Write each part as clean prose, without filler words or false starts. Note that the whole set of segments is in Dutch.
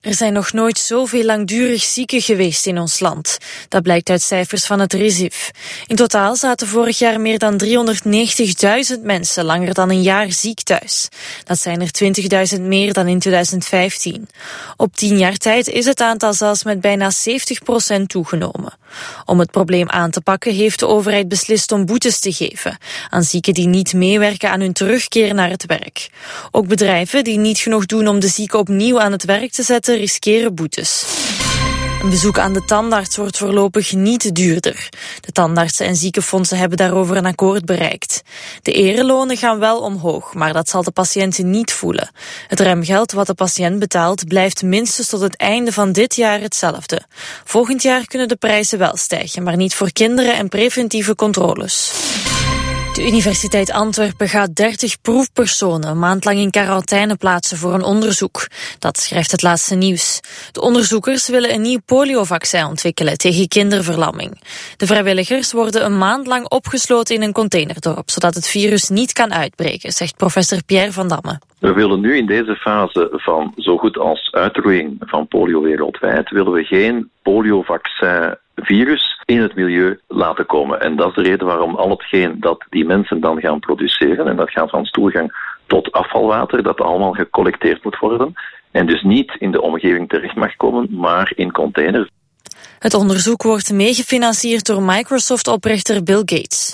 Er zijn nog nooit zoveel langdurig zieken geweest in ons land. Dat blijkt uit cijfers van het RISIF. In totaal zaten vorig jaar meer dan 390.000 mensen langer dan een jaar ziek thuis. Dat zijn er 20.000 meer dan in 2015. Op 10 jaar tijd is het aantal zelfs met bijna 70% toegenomen. Om het probleem aan te pakken heeft de overheid beslist om boetes te geven aan zieken die niet meewerken aan hun terugkeer naar het werk. Ook bedrijven die niet genoeg doen om de zieken opnieuw aan het werk te zetten, riskeren boetes. Een bezoek aan de tandarts wordt voorlopig niet duurder. De tandartsen en ziekenfondsen hebben daarover een akkoord bereikt. De erelonen gaan wel omhoog, maar dat zal de patiënten niet voelen. Het remgeld wat de patiënt betaalt blijft minstens tot het einde van dit jaar hetzelfde. Volgend jaar kunnen de prijzen wel stijgen, maar niet voor kinderen en preventieve controles. De Universiteit Antwerpen gaat 30 proefpersonen een maand lang in quarantaine plaatsen voor een onderzoek. Dat schrijft het laatste nieuws. De onderzoekers willen een nieuw poliovaccin ontwikkelen tegen kinderverlamming. De vrijwilligers worden een maand lang opgesloten in een containerdorp, zodat het virus niet kan uitbreken, zegt professor Pierre van Damme. We willen nu in deze fase van zo goed als uitroeiing van polio wereldwijd, willen we geen poliovaccin-virus in het milieu laten komen. En dat is de reden waarom al hetgeen dat die mensen dan gaan produceren, en dat gaat van stoelgang tot afvalwater, dat allemaal gecollecteerd moet worden. En dus niet in de omgeving terecht mag komen, maar in containers. Het onderzoek wordt meegefinancierd door Microsoft-oprichter Bill Gates.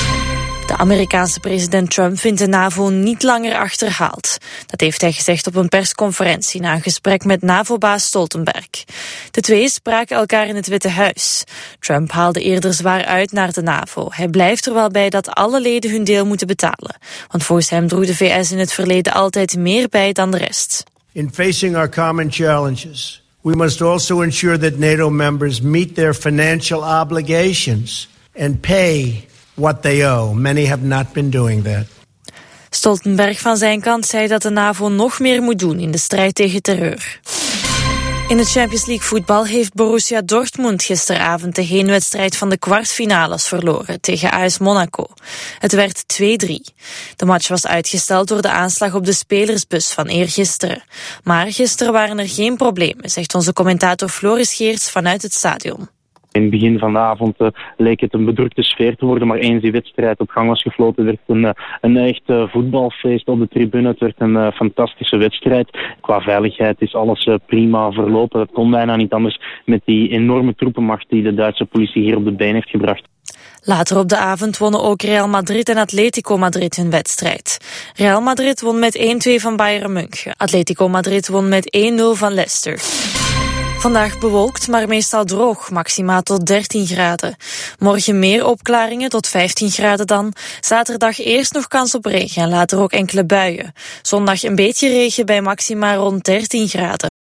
De Amerikaanse president Trump vindt de NAVO niet langer achterhaald. Dat heeft hij gezegd op een persconferentie na een gesprek met NAVO-baas Stoltenberg. De twee spraken elkaar in het Witte Huis. Trump haalde eerder zwaar uit naar de NAVO. Hij blijft er wel bij dat alle leden hun deel moeten betalen. Want volgens hem droeg de VS in het verleden altijd meer bij dan de rest. In facing our common challenges, we must also ensure that NATO members meet their financial obligations and pay what they owe. Many have not been doing that. Stoltenberg van zijn kant zei dat de NAVO nog meer moet doen in de strijd tegen terreur. In de Champions League voetbal heeft Borussia Dortmund gisteravond de heenwedstrijd van de kwartfinales verloren tegen AS Monaco. Het werd 2-3. De match was uitgesteld door de aanslag op de spelersbus van eergisteren. Maar gisteren waren er geen problemen, zegt onze commentator Floris Geerts vanuit het stadion. In het begin van de avond leek het een bedrukte sfeer te worden, maar eens die wedstrijd op gang was gefloten, werd het een echt voetbalfeest op de tribune. Het werd een fantastische wedstrijd. Qua veiligheid is alles prima verlopen. Dat kon bijna niet anders met die enorme troepenmacht die de Duitse politie hier op de been heeft gebracht. Later op de avond wonnen ook Real Madrid en Atletico Madrid hun wedstrijd. Real Madrid won met 1-2 van Bayern München. Atletico Madrid won met 1-0 van Leicester. Vandaag bewolkt, maar meestal droog, maximaal tot 13 graden. Morgen meer opklaringen, tot 15 graden dan. Zaterdag eerst nog kans op regen en later ook enkele buien. Zondag een beetje regen bij maxima rond 13 graden.